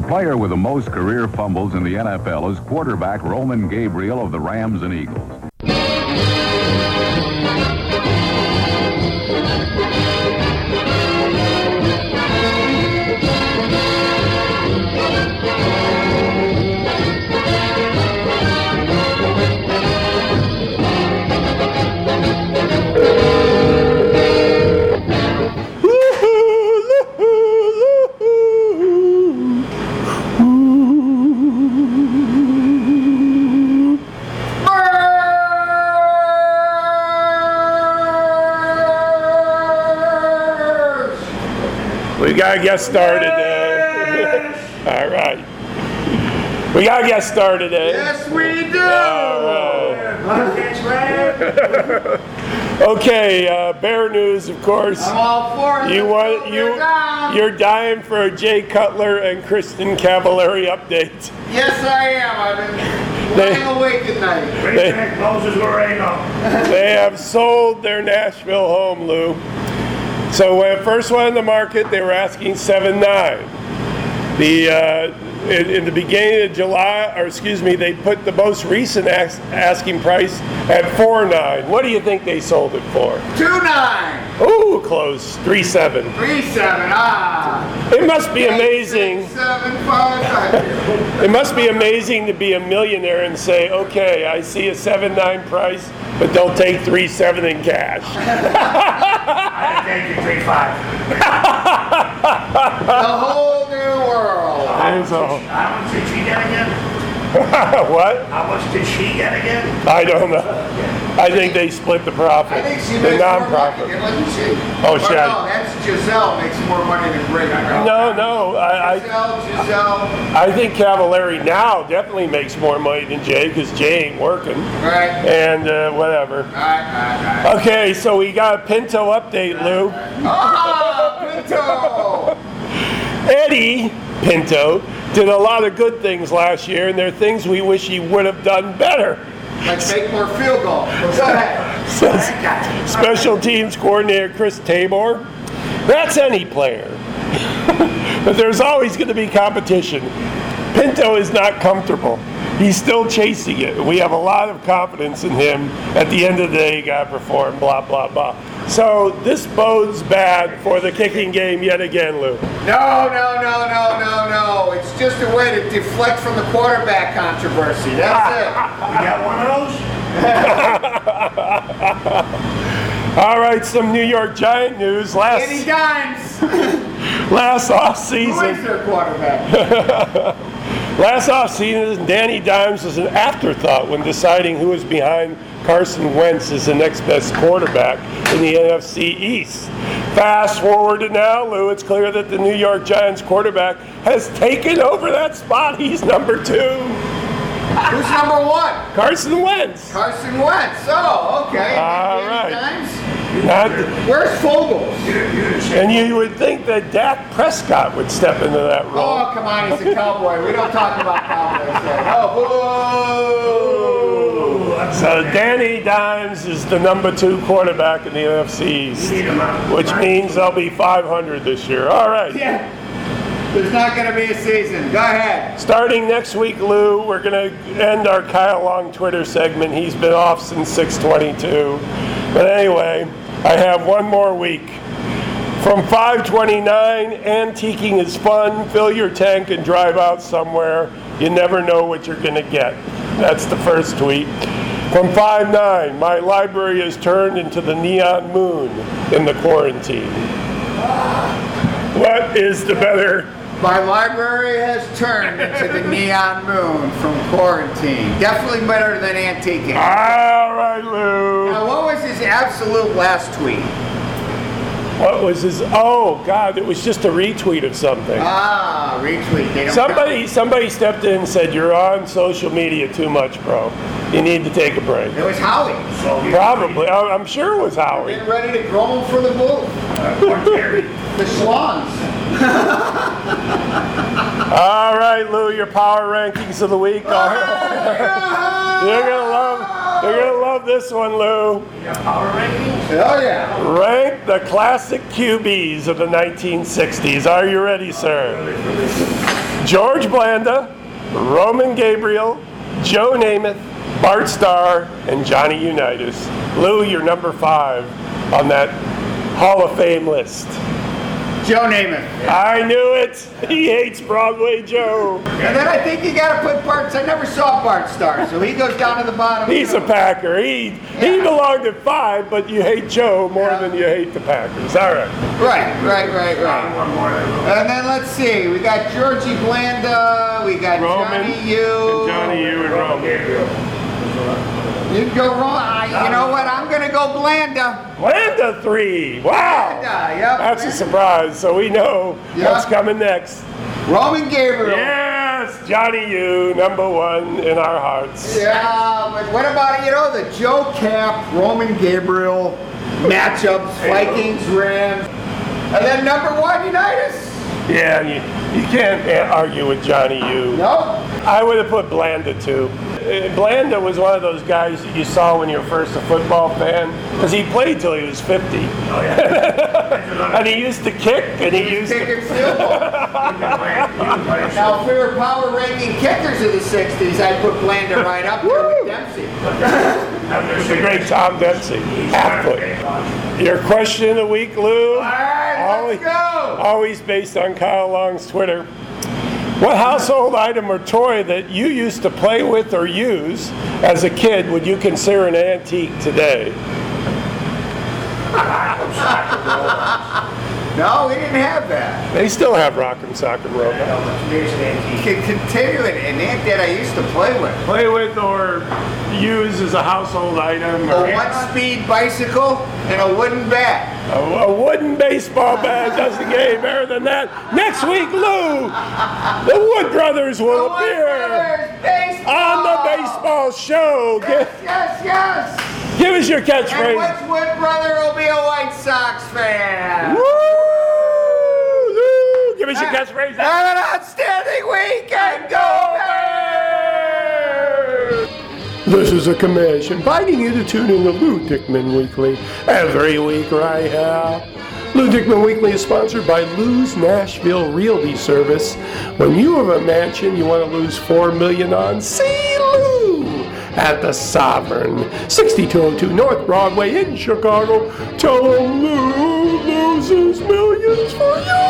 player with the most career fumbles in the NFL is quarterback Roman Gabriel of the Rams and Eagles. We gotta get started. All right. We gotta get started. Yes, we do. All right. Okay, Bear News, of course. I'm all for it. You're dying for a Jay Cutler and Kristen Cavallari update. Yes, I am. I've been lying awake at night. They have sold their Nashville home, Lou. So when it first went on the market, they were asking $7.9. In the beginning of July, they put the most recent asking price at $4.9. What do you think they sold it for? $2.9. Ooh, close. $3.7. $3.7. It must be amazing. It must be amazing to be a millionaire and say, okay, I see a $7.9 price, but they'll take $3.7 in cash. I take you $3.5. The whole new world. How much did she get again? What? How much did she get again? I don't know. I think they split the profit. I think she the makes more money. non-profit. Doesn't she? Oh, shit. No, that's Giselle makes more money than Greg. No. Giselle. I think Cavallari now definitely makes more money than Jay because Jay ain't working. Right. And whatever. Right. Okay, so we got a Pinto update, Lou. Pinto! Eddie Pinto did a lot of good things last year, and there are things we wish he would have done better. Like make more field goals. Go ahead. Says Special Teams Coordinator Chris Tabor. That's any player. But there's always going to be competition. Pinto is not comfortable. He's still chasing it. We have a lot of confidence in him. At the end of the day, he got to perform, blah, blah, blah. So this bodes bad for the kicking game yet again, Lou. No. It's just a way to deflect from the quarterback controversy. That's it. You got one of those? All right, some New York Giant news. Danny Dimes. Last offseason. Who is their quarterback? Last offseason, Danny Dimes was an afterthought when deciding who was behind Carson Wentz as the next best quarterback in the NFC East. Fast forward to now, Lou, it's clear that the New York Giants quarterback has taken over that spot. He's number 2. Who's number 1? Carson Wentz. Oh, okay. All Danny right. Dimes? Where's Fogel's? And you would think that Dak Prescott would step into that role. Oh, come on, he's a cowboy. We don't talk about cowboys yet. So Danny Dimes is the number 2 quarterback in the NFC East, which means they'll be 500 this year. All right. Yeah. There's not going to be a season. Go ahead. Starting next week, Lou, we're going to end our Kyle Long Twitter segment. He's been off since 6/22. But anyway, I have one more week. From 5/29, antiquing is fun. Fill your tank and drive out somewhere. You never know what you're going to get. That's the first tweet. From 5/9, my library is turned into the neon moon in the quarantine. What is the better? My library has turned into the neon moon from quarantine. Definitely better than antiquing. All right, Lou. Now, what was his absolute last tweet? What was his? Oh God! It was just a retweet of something. Retweet. They don't Somebody stepped in and said, "You're on social media too much, bro. You need to take a break." It was Howie. Probably. I'm sure it was Howie. Getting ready to grumble for the booth. The Swans. All right, Lou. Your power rankings of the week. You're gonna love this one, Lou. Power rankings? Oh yeah. Rank the classic QBs of the 1960s. Are you ready, sir? George Blanda, Roman Gabriel, Joe Namath, Bart Starr, and Johnny Unitas. Lou, you're number 5 on that Hall of Fame list. Joe Namath. I knew it. He hates Broadway Joe. And then I think you got to put Bart. I never saw Bart Starr, so he goes down to the bottom. He's a Packer. He belonged at 5, but you hate Joe more than you hate the Packers. All right. Right. One more. And then let's see. We got Georgie Blanda. We got Roman. Johnny U. And Johnny U and Roman. You can go wrong. You know what? I'm going to go Blanda. Blanda 3. Wow. Blanda, yep. That's a surprise. So we know what's coming next. Roman Gabriel. Yes, Johnny U, number 1 in our hearts. Yeah, but what about, the Joe Cap, Roman Gabriel matchups, Vikings, Rams, and then number 1, Unitas? Yeah, you can't argue with Johnny U. No. I would have put Blanda 2. Blanda was one of those guys that you saw when you were first a football fan, because he played till he was 50. Oh, yeah. And he used to kick, and he used to... Now, if we were power ranking kickers of the 60s, I'd put Blanda right up there with Dempsey. The great Tom Dempsey. Half-foot. Your question of the week, Lou? All right, let's go. Always based on Kyle Long's Twitter. What household item or toy that you used to play with or use as a kid would you consider an antique today? No, we didn't have that. They still have Rock'em Sock'em Robots. Continue it, and that I used to play with. Play with or use as a household item. A one-speed bicycle and a wooden bat. A wooden baseball bat doesn't get any better than that. Next week, Lou, the Wood Brothers will appear on the baseball show. Yes. Give us your And catchphrase. which Wood brother will be a White Sox fan? Woo! Lou, give us your catchphrase. Have an outstanding weekend. Go Bears! This is a commission inviting you to tune in to Lou Dickman Weekly every week right here. Lou Dickman Weekly is sponsored by Lou's Nashville Realty Service. When you have a mansion you want to lose $4 million on, see Lou at the Sovereign, 6202 North Broadway in Chicago. Tell them Lou loses millions for you.